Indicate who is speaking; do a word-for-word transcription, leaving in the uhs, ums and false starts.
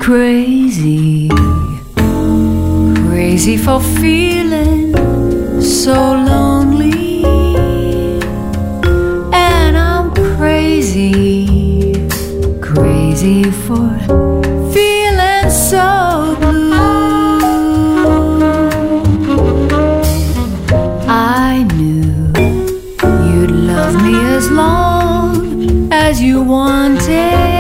Speaker 1: crazy, crazy for feeling so lonely. And I'm crazy, crazy for feeling so blue. I knew you'd love me as long as you wanted.